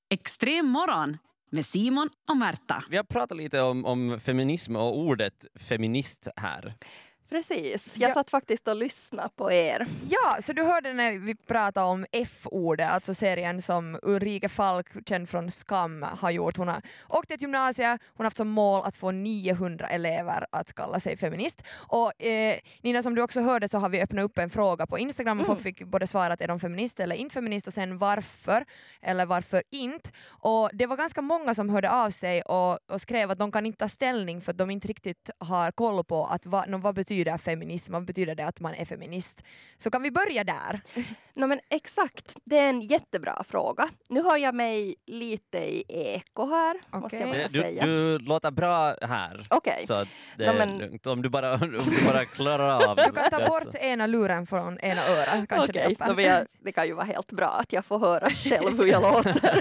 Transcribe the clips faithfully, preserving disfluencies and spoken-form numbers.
Extrem morgon med Simon och Märta. Vi har pratat lite om, om feminism och ordet feminist här. Precis, jag Ja. satt faktiskt och lyssnade på er. Ja, så du hörde när vi pratade om F-ordet, alltså serien som Ulrike Falk, känd från Skam, har gjort. Hon har åkt till gymnasiet, hon har haft som mål att få niohundra elever att kalla sig feminist. Och eh, Nina, som du också hörde så har vi öppnat upp en fråga på Instagram och Mm. folk fick både svara att är de feminist eller inte feminist och sen varför eller varför inte. Och det var ganska många som hörde av sig och, och skrev att de kan inte ta ställning för att de inte riktigt har koll på att va, no, vad betyder feminism, vad betyder det att man är feminist. Så kan vi börja där? No, men exakt, det är en jättebra fråga. Nu har jag mig lite i eko här, måste jag Okej. bara Du, säga. du låter bra här. Okej. Så att det Ja, är men- lugnt. Om du bara, om du bara klarar av Du kan ta det, bort så. ena luren från ena örat, kanske det Okej, hjälper. då vill jag, det kan ju vara helt bra att jag får höra själv hur jag låter.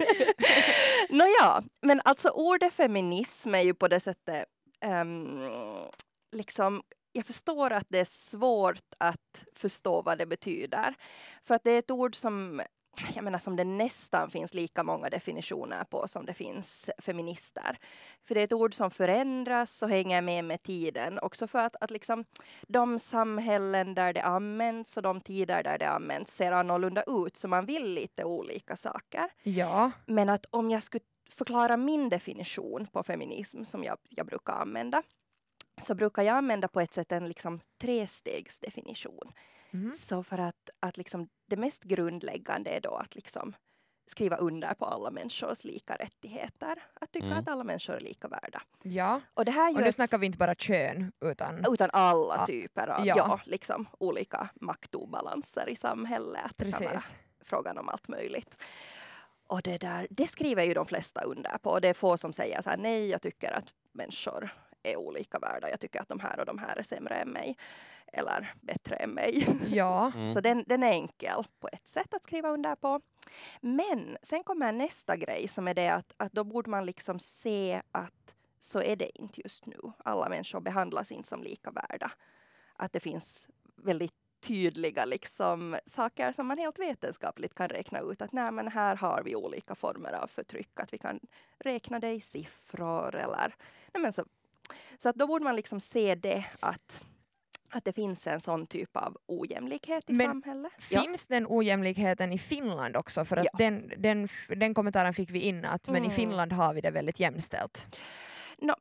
Nåja, men alltså ordet feminism är ju på det sättet ehm, liksom, jag förstår att det är svårt att förstå vad det betyder. För att det är ett ord som, jag menar, som det nästan finns lika många definitioner på som det finns feminister. För det är ett ord som förändras och hänger med med tiden. Också för att, att liksom, de samhällen där det används och de tider där det används ser annorlunda ut. Så man vill lite olika saker. Ja. Men att om jag skulle förklara min definition på feminism som jag, jag brukar använda, så brukar jag använda på ett sätt en liksom trestegsdefinition. Mm. Så för att, att liksom det mest grundläggande är då att liksom skriva under på alla människors lika rättigheter. Att tycka Mm. att alla människor är lika värda. Ja. Och det här är ju Och nu ett- snackar vi inte bara kön utan... utan alla Ja. typer av Ja. ja. liksom, olika maktobalanser i samhället. Att det kan vara Precis. frågan om allt möjligt. Och det där, det skriver ju de flesta under på. Och det är få som säger så här, nej, jag tycker att människor är olika värda. Jag tycker att de här och de här är sämre än mig. Eller bättre än mig. Ja. Mm. Så den, den är enkel på ett sätt att skriva under på. Men sen kommer nästa grej som är det att, att då borde man liksom se att så är det inte just nu. Alla människor behandlas inte som lika värda. Att det finns väldigt tydliga liksom, saker som man helt vetenskapligt kan räkna ut. Att nej, men här har vi olika former av förtryck. Att vi kan räkna det i siffror. Eller, nej, men så så att då borde man liksom se det att, att det finns en sån typ av ojämlikhet i Men samhället. Finns den ojämlikheten i Finland också? För att Ja. den, den, den kommentaren fick vi in att men i Mm. Finland har vi det väldigt jämställt. No,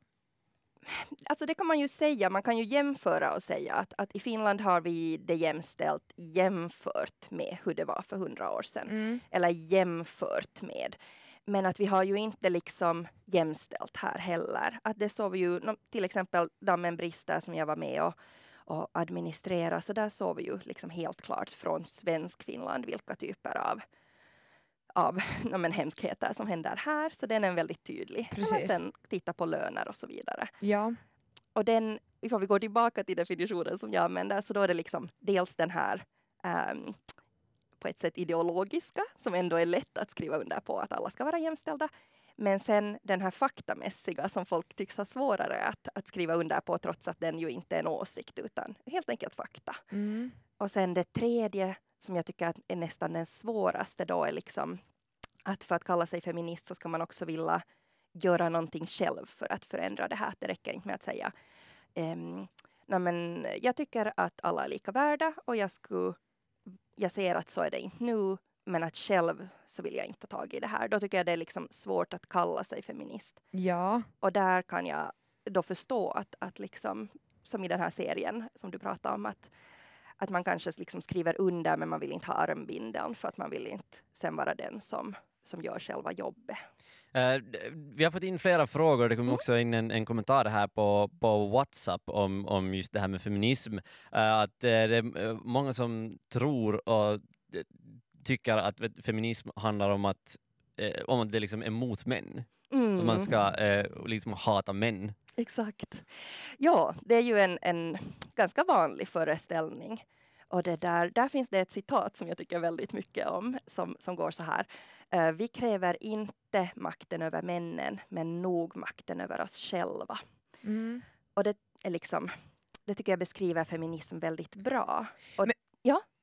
alltså det kan man ju säga. Man kan ju jämföra och säga att, att i Finland har vi det jämställt jämfört med hur det var för hundra år sedan. Mm. Eller jämfört med. Men att vi har ju inte liksom jämställt här heller. Att det såg vi ju, till exempel Dammen brister som jag var med och, och administrera. Så där såg vi ju liksom helt klart från svensk Finland vilka typer av, av ja, men hemskheter som händer här. Så den är väldigt tydlig. Precis. Men sen titta på löner och så vidare. Ja. Och den, ifall vi går tillbaka till definitionen som jag använder, så då är det liksom dels den här um, på ett sätt ideologiska, som ändå är lätt att skriva under på att alla ska vara jämställda. Men sen den här faktamässiga som folk tycks ha svårare att, att skriva under på, trots att den ju inte är en åsikt utan helt enkelt fakta. Mm. Och sen det tredje som jag tycker är nästan den svåraste då är liksom att för att kalla sig feminist så ska man också vilja göra någonting själv för att förändra det här. Det räcker inte med att säga um, nej men jag tycker att alla är lika värda och jag skulle jag ser att så är det inte nu, men att själv så vill jag inte ta tag i det här. Då tycker jag det är liksom svårt att kalla sig feminist. Ja. Och där kan jag då förstå att, att liksom, som i den här serien som du pratade om, att, att man kanske liksom skriver under men man vill inte ha armbindeln för att man vill inte sen vara den som, som gör själva jobbet. Uh, vi har fått in flera frågor. Det kommer också in en, en kommentar här på, på WhatsApp om, om just det här med feminism. Uh, att uh, det är många som tror och uh, tycker att vet, feminism handlar om att, uh, om att det liksom är mot män. Mm. Så man ska uh, liksom hata män. Exakt. Ja, det är ju en, en ganska vanlig föreställning. Och det där, där finns det ett citat som jag tycker väldigt mycket om, som, som går så här. Uh, vi kräver inte makten över männen, men nog makten över oss själva. Mm. Och det är liksom, det tycker jag beskriver feminism väldigt bra. Och, Men- ja.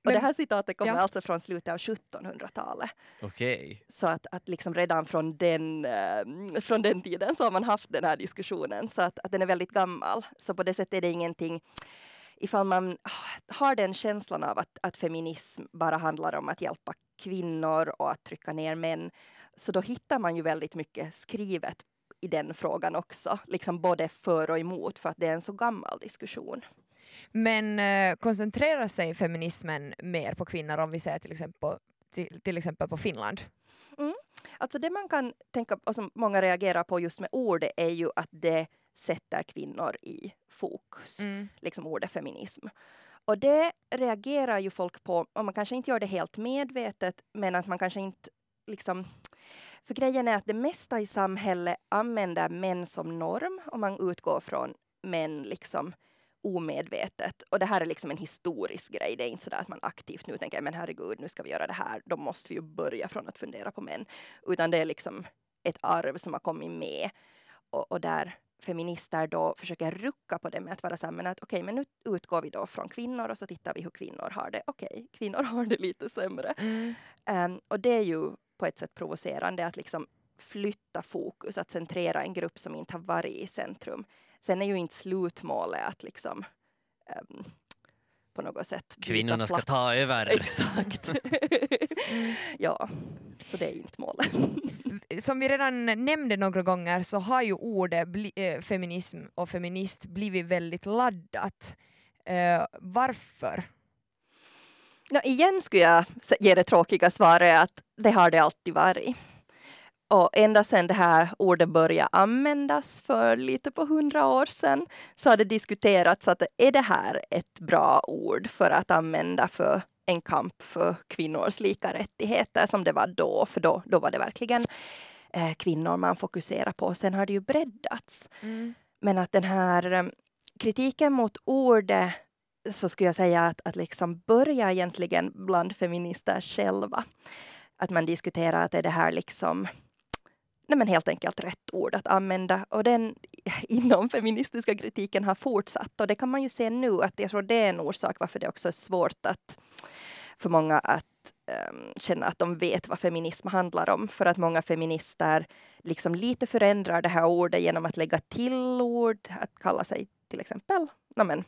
Och det här citatet kommer ja. alltså från slutet av sjuttonhundratalet. Okej. Så att, att liksom redan från den, eh, från den tiden så har man haft den här diskussionen. Så att, att den är väldigt gammal. Så på det sättet är det ingenting, ifall man har den känslan av att, att feminism bara handlar om att hjälpa kvinnor och att trycka ner män, så då hittar man ju väldigt mycket skrivet i den frågan också. Liksom både för och emot, för att det är en så gammal diskussion. Men eh, koncentrerar sig feminismen mer på kvinnor om vi ser till exempel, till, till exempel på Finland? Mm. Alltså det man kan tänka, och som många reagerar på just med ordet, är ju att det sätter kvinnor i fokus. Mm. Liksom ordet feminism. Och det reagerar ju folk på, och man kanske inte gör det helt medvetet, men att man kanske inte liksom... För grejen är att det mesta i samhället använder män som norm, och man utgår från män liksom omedvetet. Och det här är liksom en historisk grej. Det är inte så där att man aktivt nu tänker, men herregud, nu ska vi göra det här. Då måste vi ju börja från att fundera på män. Utan det är liksom ett arv som har kommit med. Och, och där feminister då försöker rucka på det med att vara så här, men att okej, men nu utgår vi då från kvinnor och så tittar vi hur kvinnor har det. Okej, kvinnor har det lite sämre. Mm. Um, och det är ju på ett sätt provocerande att liksom flytta fokus, att centrera en grupp som inte har varit i centrum. Sen är ju inte slutmålet att liksom um, på något sätt byta Kvinnorna plats. ska ta över. Exakt. Ja, så det är inte målet. Som vi redan nämnde några gånger så har ju ordet bli, äh, feminism och feminist blivit väldigt laddat. Äh, varför? No, igen skulle jag ge det tråkiga svaret att det har det alltid varit. Och ända sedan det här ordet började användas för lite på hundra år sedan så har det diskuterats att är det här ett bra ord för att använda för en kamp för kvinnors lika rättigheter som det var då. För då, då var det verkligen eh, kvinnor man fokuserar på. Sen har det ju breddats. Mm. Men att den här eh, kritiken mot ordet, så skulle jag säga att, att liksom börja egentligen bland feminister själva. Att man diskuterar att är det här liksom, nej men helt enkelt rätt ord att använda. Och den inom feministiska kritiken har fortsatt. Och det kan man ju se nu, att jag tror det är en orsak varför det också är svårt att, för många att um, känna att de vet vad feminism handlar om. För att många feminister liksom lite förändrar det här ordet genom att lägga till ord. Att kalla sig till exempel, nej men,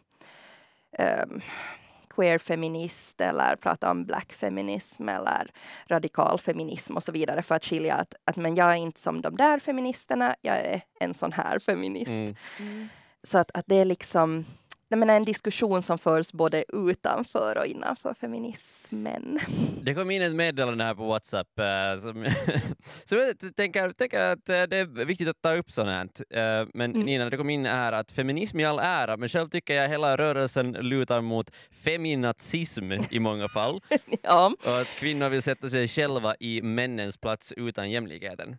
um, queer-feminist eller prata om black feminism eller radikal feminism och så vidare, för att skilja att, att men jag är inte som de där feministerna, jag är en sån här feminist. Mm. Mm. Så att, att det är liksom, jag menar, en diskussion som förs både utanför och innanför feminismen. Det kom in ett meddelande här på WhatsApp äh, som, så jag tänker, tänker att äh, det är viktigt att ta upp sånt här. Äh, men Mm. Nina, det kom in här att feminism i all ära, men själv tycker jag hela rörelsen lutar mot feminazism i många fall. Ja, Och att kvinnor vill sätta sig själva i männens plats utan jämlikheten.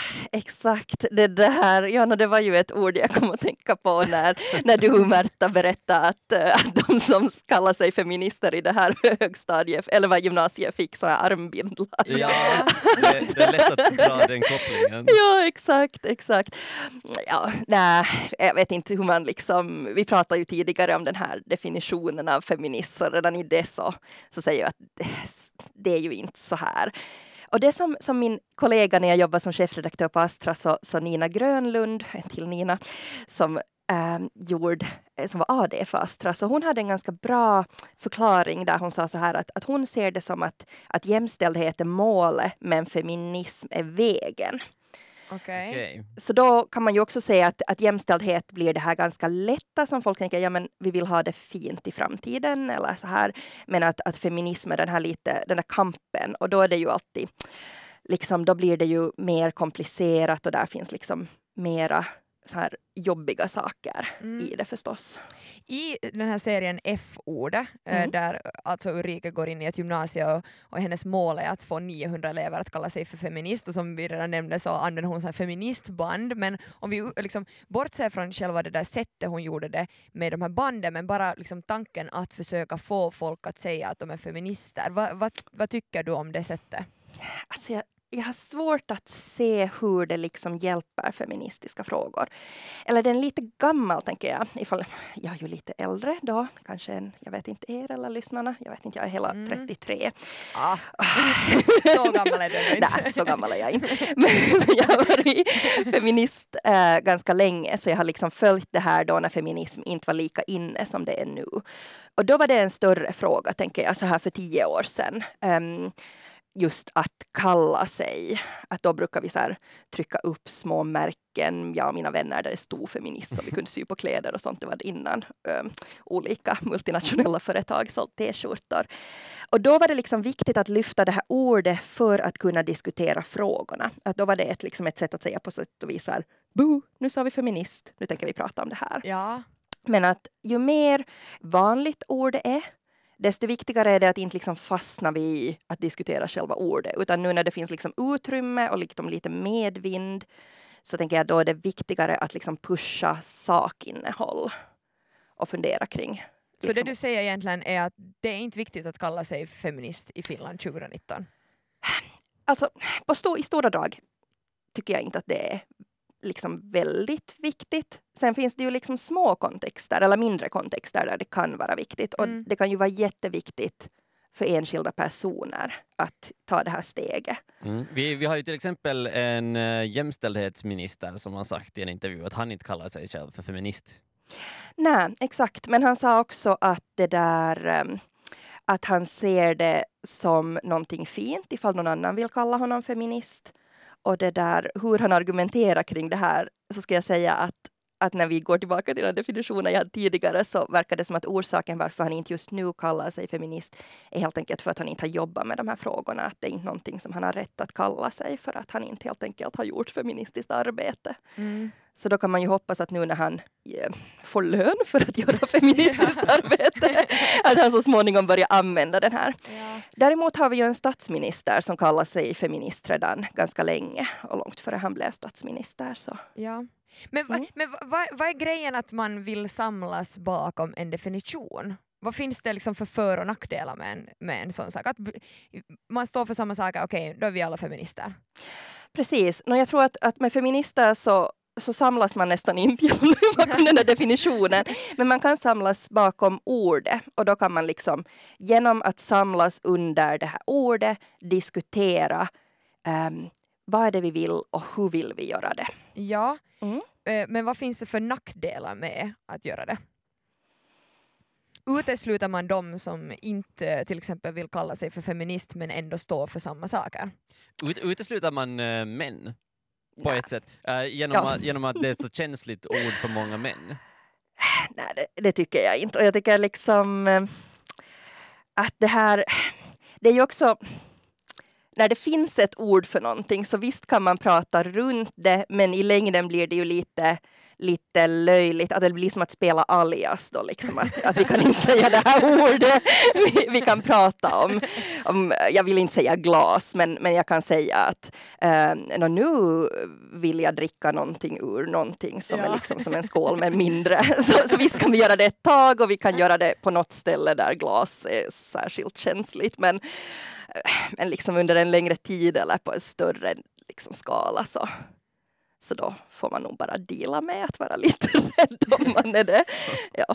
exakt. Det där, ja, no, det var ju ett ord jag kom att tänka på när, när du, Märta, berättade att, äh, att de som kallar sig feminister i det här högstadiet, eller vad gymnasiet fick, så här armbindlar. Ja, det, det är lätt att dra den kopplingen. Ja, exakt, exakt. Ja, nej, jag vet inte hur man liksom, vi pratade ju tidigare om den här definitionen av feminism, och redan i det så, så säger jag att det, det är ju inte så här. Och det som, som min kollega när jag jobbar som chefredaktör på Astra, så, så Nina Grönlund, en till Nina, som äh, gjorde, som var A D för Astra, så hon hade en ganska bra förklaring där hon sa så här att, att hon ser det som att, att jämställdhet är målet men feminism är vägen. Okej. Okej. Så då kan man ju också säga att, att jämställdhet blir det här ganska lätta som folk tänker, ja men vi vill ha det fint i framtiden eller så här. Men att, att feminism är den här lite, den här kampen, och då är det ju alltid liksom, då blir det ju mer komplicerat och där finns liksom mera så här jobbiga saker Mm. i det förstås. I den här serien F-ordet, eh, Mm. där alltså Ulrika går in i ett gymnasium och, och hennes mål är att få niohundra elever att kalla sig för feminist, och som vi redan nämnde så använder hon så här feministband, men om vi liksom bortser från själva det där sättet hon gjorde det med de här banden, men bara liksom tanken att försöka få folk att säga att de är feminister. Va, va, vad tycker du om det sättet? Alltså jag, jag har svårt att se hur det liksom hjälper feministiska frågor. Eller den är lite gammal, tänker jag. Ifall, jag är ju lite äldre då. Kanske en, jag vet inte er eller lyssnarna. Jag vet inte, jag är hela Mm. trettiotre. Ah. Så gammal är du inte. Nej, så gammal är jag inte. Men jag har varit feminist äh, ganska länge. Så jag har liksom följt det här då när feminism inte var lika inne som det är nu. Och då var det en större fråga, tänker jag, så här för tio år sedan. Um, just att kalla sig, att då brukar vi så här trycka upp små märken, jag och mina vänner, där det stod feminist, så vi kunde sy på kläder och sånt. Det var innan um, olika multinationella företag sålt t-skjortor. Och då var det liksom viktigt att lyfta det här ordet för att kunna diskutera frågorna. Att då var det ett, liksom ett sätt att säga på sätt och vis här, boo, nu sa vi feminist, nu tänker vi prata om det här. Ja. Men att ju mer vanligt ord det är, desto viktigare är det att inte liksom fastna vid att diskutera själva ordet. Utan nu när det finns liksom utrymme och liksom lite medvind, så tänker jag då är det viktigare att liksom pusha sakinnehåll och fundera kring. Så Liksom. det du säger egentligen är att det är inte viktigt att kalla sig feminist i Finland tjugonitton? Alltså, på sto- i stora drag tycker jag inte att det är liksom väldigt viktigt. Sen finns det ju liksom små kontexter eller mindre kontexter där det kan vara viktigt. Mm. Och det kan ju vara jätteviktigt för enskilda personer att ta det här steget. Mm. Vi, vi har ju till exempel en uh, jämställdhetsminister som har sagt i en intervju att han inte kallar sig själv för feminist. Nej, exakt. Men han sa också att det där um, att han ser det som någonting fint ifall någon annan vill kalla honom feminist. Och det där, hur han argumenterar kring det här, så ska jag säga att, att när vi går tillbaka till den definitionen jag hade tidigare, så verkar det som att orsaken varför han inte just nu kallar sig feminist är helt enkelt för att han inte har jobbat med de här frågorna. Att det är inte någonting som han har rätt att kalla sig för att han inte helt enkelt har gjort feministiskt arbete. Mm. Så då kan man ju hoppas att nu när han eh, får lön för att göra feministiskt arbete, att han så småningom börjar använda den här. Ja. Däremot har vi ju en statsminister som kallar sig feminist redan ganska länge och långt före han blev statsminister. Så. Ja. Men, va, Mm. men va, va, vad är grejen att man vill samlas bakom en definition? Vad finns det liksom för för- och nackdelar med en, med en sån sak? Att b- man står för samma saker, okej, okay, då är vi alla feminister. Precis. No, jag tror att, att med feminister så, så samlas man nästan inte bakom den här definitionen. Men man kan samlas bakom ordet. Och då kan man liksom genom att samlas under det här ordet diskutera um, vad är det vi vill och hur vill vi göra det. Ja, Mm. eh, men vad finns det för nackdelar med att göra det? Utesluter man de som inte till exempel vill kalla sig för feminist men ändå står för samma saker? Ut, utesluter man uh, män på Nej. ett sätt? Uh, genom, Ja. att, genom att det är ett så känsligt ord för många män? Nej, det, det tycker jag inte. Och jag tycker liksom eh, att det här, det är ju också, när det finns ett ord för någonting så visst kan man prata runt det, men i längden blir det ju lite, lite löjligt, att det blir som att spela alias då liksom, att, att vi kan inte säga det här ordet, vi, vi kan prata om, om, jag vill inte säga glas, men, men jag kan säga att eh, nu vill jag dricka någonting ur någonting som Ja. är liksom som en skål med mindre, så, så visst kan vi göra det ett tag och vi kan göra det på något ställe där glas är särskilt känsligt, men men liksom under en längre tid eller på en större liksom skala så, så då får man nog bara deala med att vara lite rädd om man är det. Ja.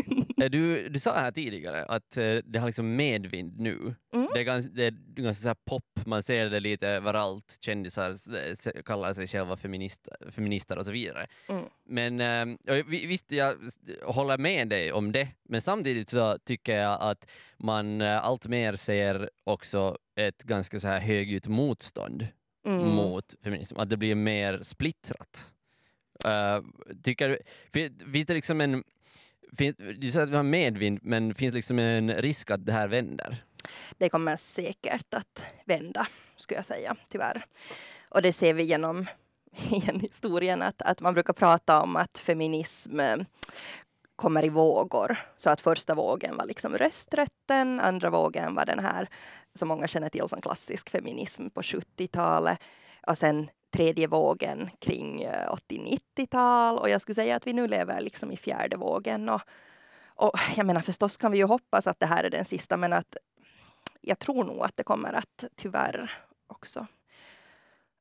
Du, du sa här tidigare att eh, det har liksom medvind nu. Mm. Det är ganska, det är ganska så här pop, man ser det lite överallt. Kändisar s- kallar sig själva feminist, feminister och så vidare. Mm. Men eh, vi- visst, jag håller med dig om det. Men samtidigt så tycker jag att man eh, allt mer ser också ett ganska så här högljutt motstånd Mm. mot feminism. Att det blir mer splittrat. Uh, tycker du, fin- finns det liksom en Finns, du säger att vi har medvind, men finns liksom en risk att det här vänder? Det kommer säkert att vända, skulle jag säga, tyvärr. Och det ser vi genom igen historien, att, att man brukar prata om att feminism eh, kommer i vågor. Så att första vågen var liksom rösträtten, andra vågen var den här som många känner till som klassisk feminism på sjuttiotalet. Och sen tredje vågen kring åttio-nittiotal. Och jag skulle säga att vi nu lever liksom i fjärde vågen. Och, och jag menar förstås kan vi ju hoppas att det här är den sista, men att jag tror nog att det kommer att tyvärr också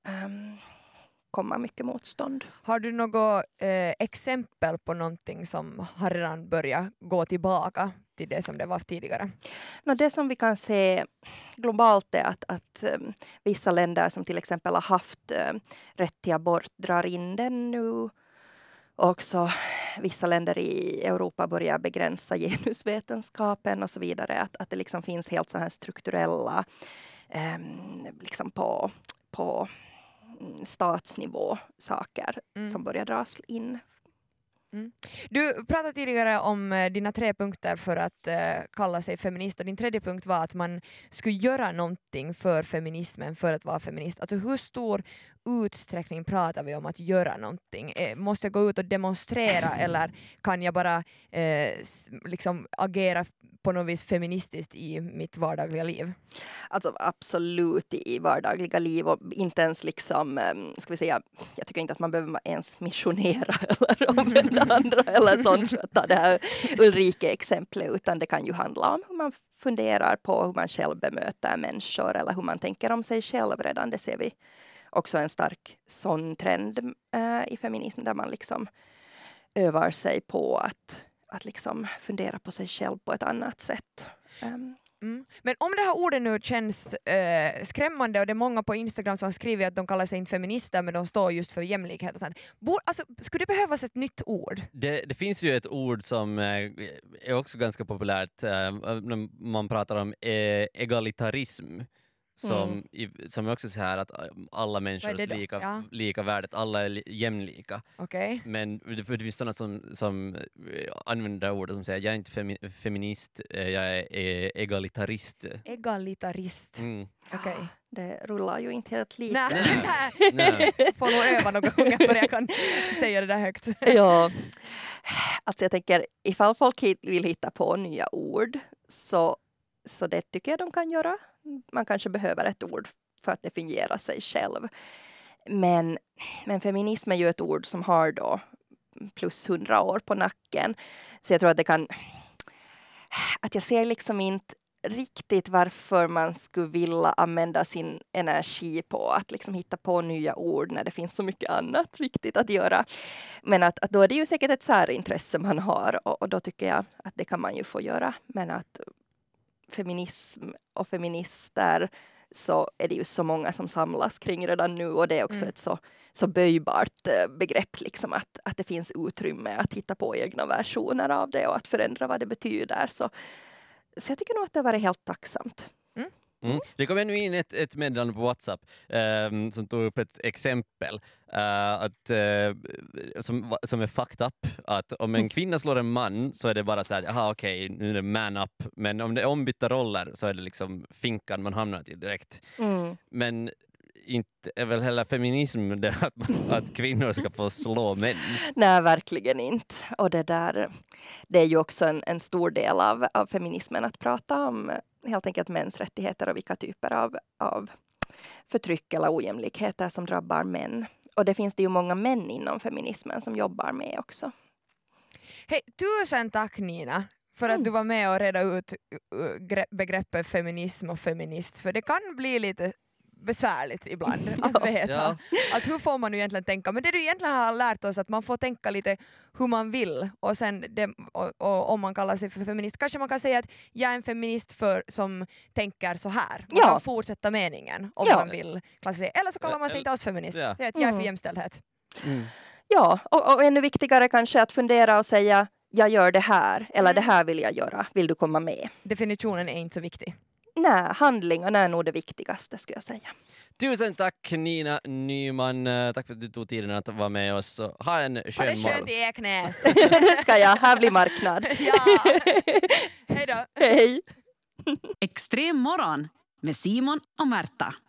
um, komma mycket motstånd. Har du något eh, exempel på någonting som har redan börjat gå tillbaka till det som det var tidigare? No, det som vi kan se globalt är att, att um, vissa länder som till exempel har haft um, rätt till abort drar in den nu. Också vissa länder i Europa börjar begränsa genusvetenskapen och så vidare. Att, att det liksom finns helt så här strukturella um, liksom på, på statsnivå saker mm. som börjar dras in. Mm. Du pratade tidigare om eh, dina tre punkter för att eh, kalla sig feminist, och din tredje punkt var att man skulle göra någonting för feminismen för att vara feminist. Alltså hur stor utsträckning pratar vi om att göra någonting? Eh, måste jag gå ut och demonstrera eller kan jag bara eh, liksom agera på något vis feministiskt i mitt vardagliga liv? Alltså absolut i vardagliga liv och inte ens liksom, ska vi säga, jag tycker inte att man behöver ens missionera eller omvända andra eller sånt för att ta det här Ulrike-exemplet, utan det kan ju handla om hur man funderar på hur man själv bemöter människor eller hur man tänker om sig själv redan. Det ser vi också en stark sån trend äh, i feminism där man liksom övar sig på att, att liksom fundera på sig själv på ett annat sätt. Um. Mm. Men om det här ordet nu känns äh, skrämmande och det är många på Instagram som skriver att de kallar sig inte feminister men de står just för jämlikhet och sånt. Bor, alltså, skulle det behövas ett nytt ord? Det, det finns ju ett ord som är också ganska populärt äh, när man pratar om äh, egalitarism. Som, mm. i, som är också så här att alla människor är lika, ja. lika värdet, alla är li, jämlika. Okay. Men det, det finns sådana som, som använder ordet som säger jag är inte femi, feminist, jag är, är egalitarist. Egalitarist. Mm. Okej. Okay. Det rullar ju inte helt lika. Nej, nej. nej. Får nog öva några gånger för jag kan säga det där högt. Ja, alltså jag tänker ifall folk vill hitta på nya ord så, så det tycker jag de kan göra. Man kanske behöver ett ord för att definiera sig själv. Men, men feminism är ju ett ord som har då plus hundra år på nacken. Så jag tror att det kan... Att jag ser liksom inte riktigt varför man skulle vilja använda sin energi på att liksom hitta på nya ord när det finns så mycket annat viktigt att göra. Men att, att då är det ju säkert ett särintresse man har och, och då tycker jag att det kan man ju få göra. Men att feminism och feminister så är det ju så många som samlas kring redan nu och det är också mm. ett så, så böjbart begrepp liksom att, att det finns utrymme att hitta på egna versioner av det och att förändra vad det betyder. Så, så jag tycker nog att det har varit helt tacksamt. Mm. Mm. Det kom ännu in ett, ett meddelande på WhatsApp um, som tog upp ett exempel uh, att, uh, som, som är fucked up. Att om en kvinna slår en man så är det bara så här, aha okej, okay, nu är det man up. Men om det är ombytta roller så är det liksom finkan man hamnar till direkt. Mm. Men inte är väl heller feminism det att, att kvinnor ska få slå män? Nej, verkligen inte. Och det där, det är ju också en, en stor del av, av feminismen att prata om helt enkelt mäns rättigheter och vilka typer av, av förtryck eller ojämlikheter som drabbar män. Och det finns det ju många män inom feminismen som jobbar med också. Hej, tusen tack Nina för att mm. du var med och reda ut begreppet feminism och feminist. För det kan bli lite besvärligt ibland att veta. Ja. Att hur får man nu egentligen tänka? Men det du egentligen har lärt oss att man får tänka lite hur man vill och sen det, och, och, om man kallar sig för feminist kanske man kan säga att jag är en feminist för, som tänker så här. Man ja. kan fortsätta meningen om ja. man vill klassificera. Eller så kallar man sig inte alls feminist. Ja. Säga att jag är för jämställdhet. Mm. Ja, och, och ännu viktigare kanske att fundera och säga jag gör det här eller mm. det här vill jag göra. Vill du komma med? Definitionen är inte så viktig. Nej, handlingarna är nog det viktigaste skulle jag säga. Tusen tack Nina Nyman. Tack för att du tog tiden att vara med oss. Ha en skön morgon. Ha det skönt i Eknäs. Det ska jag. Här blir marknad. Ja. Hej då. Hej. Extrem morgon med Simon och Märta.